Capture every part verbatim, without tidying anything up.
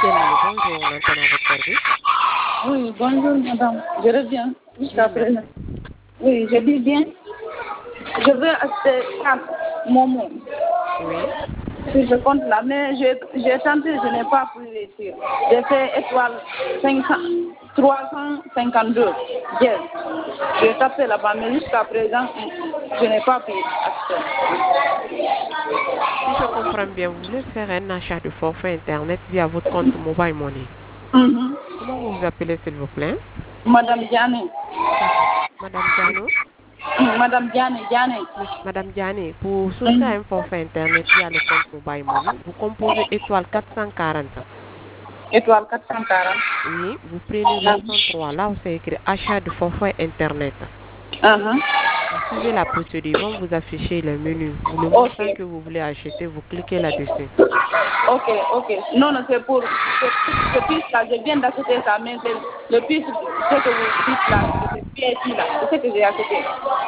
Diane, bonjour, l'antenne à votre service. Oui, bonjour madame, je reviens jusqu'à Oui, présent. Oui, je dis bien, je veux acheter quatre momos. oui. Si je compte là, mais j'ai j'ai tenté, je n'ai pas pu réussir. J'ai fait étoile cinq cents, trois cent cinquante-deux. Yes. J'ai tapé là-bas, mais jusqu'à présent, je n'ai pas pu acheter. Si je comprends bien, vous voulez faire un achat de forfait Internet via votre compte Mobile Money. Mhm. Comment vous vous appelez, s'il vous plaît? Madame Diane. D'accord. Madame Diano? Mm, Madame Diane, Diane. Miss- Madame Diane, pour souscrire à Mhm. un forfait Internet via le compte Mobile Money, vous composez étoile quatre cent quarante. Étoile quatre cent quarante. Oui, vous prenez l'option trois. Là où c'est écrit achat de forfait Internet. Uh-huh. Vous suivez la procédure, ils vont vous afficher le menu. Pour le Ok. montant que vous voulez acheter, vous cliquez là-dessus. Ok, ok. Non, non, c'est pour ce, ce piste-là, je viens d'acheter ça, mais c'est le piste, ce que vous dites là, c'est P S I là, c'est ce que j'ai acheté.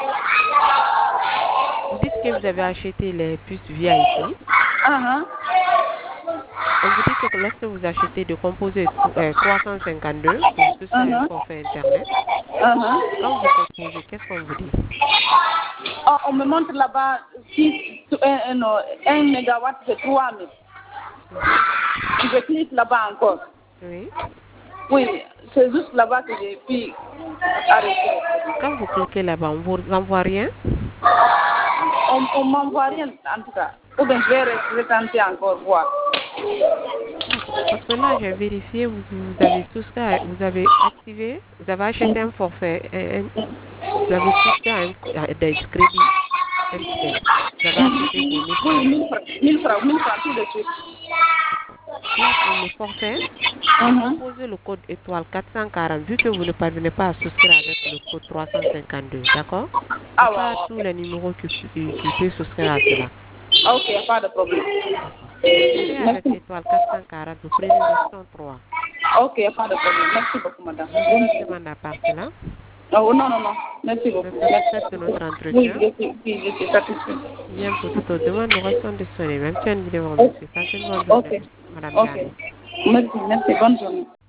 Vous dites que vous avez acheté les puces V I P. Uh-huh. On vous dit que lorsque vous achetez de composer euh, trois cent cinquante-deux pour souscrire un Uh-huh. forfait Internet, Uh-huh. quand vous composez, qu'est-ce qu'on vous dit? Oh, on me montre là-bas six, un, un, non, un mégawatt, c'est trois mille. Mhm. Je clique là-bas encore. Oui. Oui, c'est juste là-bas que j'ai pu arrêter. Quand vous cliquez là-bas, on vous envoie rien? On ne m'envoie rien en tout cas. Ou bien je vais retenter encore voir. D'accord. Parce que là, j'ai vérifié, vous, vous avez souscrit, à- vous avez activé, vous avez acheté un forfait, un- un- vous avez souscrit à, un, à des crédits M T N. Vous avez acheté pour mille Oui, francs. mille francs, mille francs, mille francs tout de suite. D'accord. Là, pour le forfait, vous Mhm. composez le code étoile quatre cent quarante, vu que vous ne parvenez pas à souscrire avec le code trois cent cinquante-deux, d'accord? Ce Ah n'est pas tous ouais, les numéros qui, qui, qui peuvent souscrire à cela. ok. Ok, pas de problème. D'accord. Vous souscrivez avec Merci. étoile quatre cent quarante, vous prenez l'option trois. Ok, pas de problème. Merci beaucoup, madame. Avez-vous Bonne d'autres journée. demandes à part cela? Oh, non, non, non. Merci Vous êtes beaucoup. satisfaite de Merci. notre Oui, entretien? je suis, oui, je suis satisfaite. Bien, pour toute autre demande, nous restons disponibles. Même si on vous Ok. remercie. Passez une bonne journée, Ok. Madame Ok. Diané. Merci, merci. Bonne journée.